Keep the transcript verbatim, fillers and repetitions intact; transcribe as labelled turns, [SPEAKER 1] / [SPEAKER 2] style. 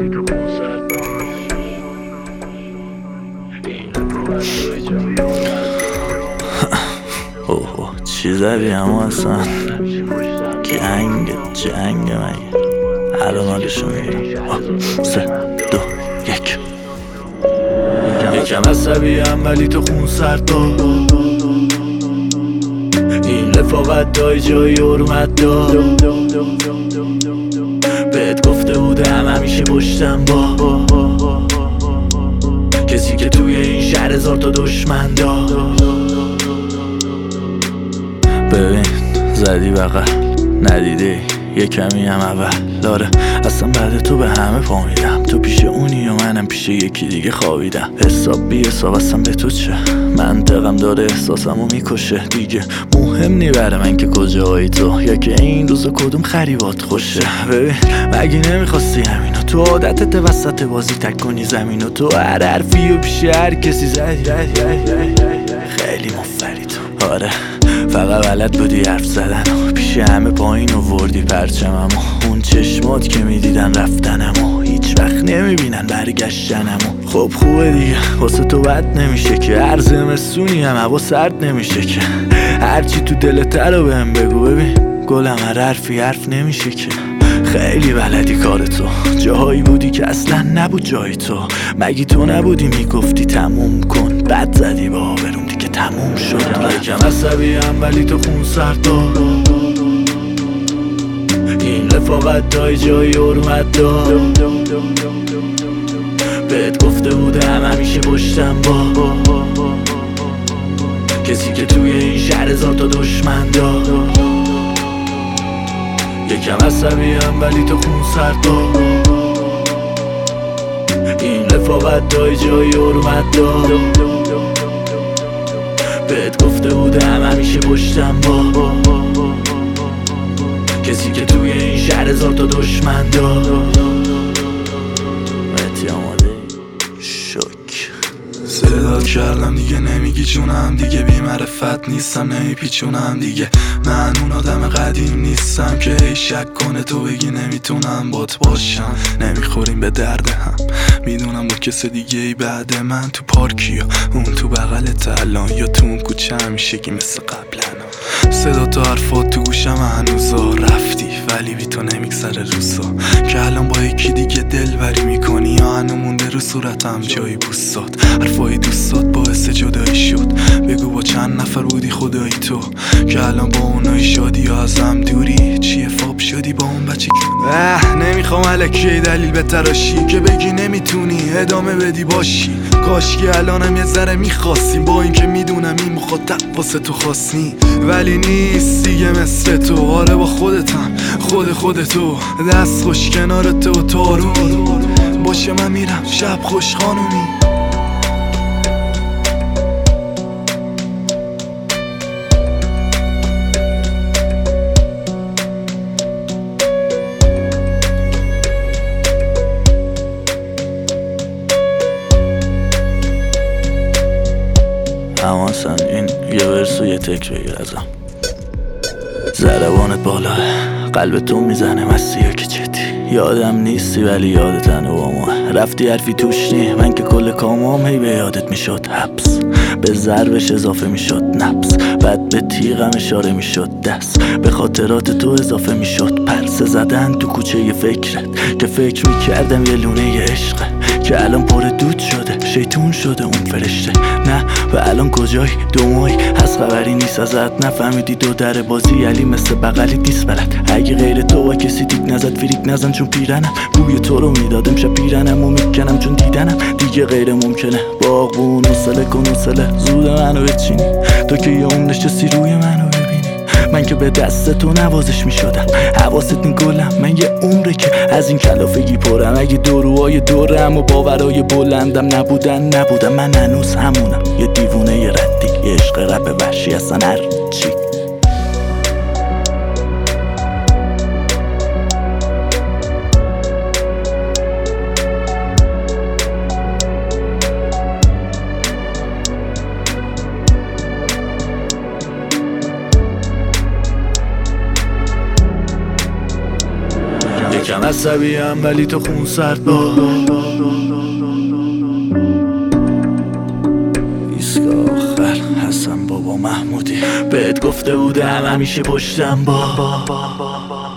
[SPEAKER 1] ولی تو خونسرد باش این رفاقت توی جایی
[SPEAKER 2] اوه چی زدی اما اصلا جنگ جنگ مگه الان حالشو میگیرم. سه دو یک
[SPEAKER 1] یکم عصبیم ولی تو خونسرد باش این رفاقت دای جایی حرمت دار بهت گفته بودم همیشه پشتم با کسی که توی این شهر هزار تا دشمن داشت.
[SPEAKER 2] ببین زدی بغل ندیده یه کمی هم اول داره اصلا بعد تو به همه پا میدم تو پیش اونی و منم پیش یکی دیگه خوابیدم حساب بی حساب اصلا به تو چه منطقم داره احساسمو میکشه دیگه مهم نی بره من که کجایی تو یا که این روزا کدوم خریبات خوشه. ببین مگه نمیخواستی همینو تو عادتت وسط بازی تک کنی زمینو تو هر حرفی و پیش هر کسی زدی خیلی مفری تو آره فقط بلد بودی حرف زدن و پیش همه پایین آوردی پرچمم و اون چشمات که میدیدن رفتنم و هیچ وقت نمیبینن برگشتنم و خب خوبه دیگه واسه تو بد نمیشه که هر زمستونی هم هوا سرد نمیشه که هرچی تو دلت رو بهم بگو ببین گلم هر حرفی حرف نمیشه که خیلی بلدی کار تو جاهایی بودی که اصلا نبود جای تو مگی تو نبودی میگفتی تموم کن بد زدی با آبروم دیگه تموم شد.
[SPEAKER 1] یکم عصبیم ولی تو خونسرد باش این رفاقت دای جایی حرمت دار بهت گفته بودم همیشه پشتم با کسی که توی این شهر هزار تا دشمن داشت. یکم عصبیم ولی تو خونسرد باش این رفاقت دای جایی حرمت دار بهت گفته بودم همیشه پشتم با کسی که توی این شهر هزار تا دشمن داشت.
[SPEAKER 2] مهدی آماده شک
[SPEAKER 3] صدات کردم دیگه نمیگی جونم دیگه بی معرفت نیستم نمیپیچونم دیگه من اون آدم قدیم نیستم که هی شک کنه تو بگی نمیتونم بات باشم نمیخوریم به درد هم میدونم با کس دیگه ای بعد من تو پارکی یا اون تو بغلت الان یا تو اون کوچه همیشگی مثل قبلنا صدا تو حرفات تو گوشم هنوزا رفتی ولی بی تو نمیگذره روزا که الان با یکی دیگه دلبری میکنی یا هنو مونده رو صورتم جایی بوستات حرفای دوستات باعث جدایی شد بگو با چند نفر بودی خدایی تو که الان با اونای شادی یا ازم دوری چیه فاب شدی با اون بچه اه نمیخوام الکی دلیل به تراشی که بگی نمیتونی ادامه بدی باشی کاش که الانم یه ذره میخواستیم با این که میدونم این مخاطب واسه تو خواستنی ولی نیست دیگه مثل تو آره با خودتم خود خودتو دست خوش کنار تو تارونی باشه من میرم شب خوش خانومی.
[SPEAKER 2] اما اصلا این یه ورسو یه تک بگیر ازم ضربانت بالاه قلب تو میزنه مسیح که جدی یادم نیستی ولی یادتنه با ما رفتی حرفی توش نی من که کل کامام هی به یادت میشد حبس به ضربش اضافه میشد نبس بعد به تیغم اشاره میشد دست به خاطرات تو اضافه میشد پرسه زدن تو کوچه ی فکرت که فکر میکردم یه لونه ی عشقه که الان پر دود شده شیطون شده اون فرشته نه و الان کجایی دو ماهی هست خبری نیست ازت نفهمیدی دو در بازی علی مثل بغلی دیست بلد اگه غیر تو با کسی دیگ نزد فریک نزن چون پیرنم بوی تو رو میدادم شب پیرنم و میکنم چون دیدنم دیگه غیر ممکنه باغبون حوصله کن حوصله زود منو بچینی تو که یه اون نشستی روی منو ببینی من که به دست تو نوازش میشدم حواست این گلم من یه عمره که از این کلافگی پرم اگه دروهای دورم و باورای بلندم نبودن نبودم من هنوز همونم یه دیوونه یه ردی یه عشق رب وحشی اصلا هر چی یکم عصبیم ولی تو خون سرد با ایستگاه آخر حسن بابا محمودی بهت گفته بودم همیشه پشتم با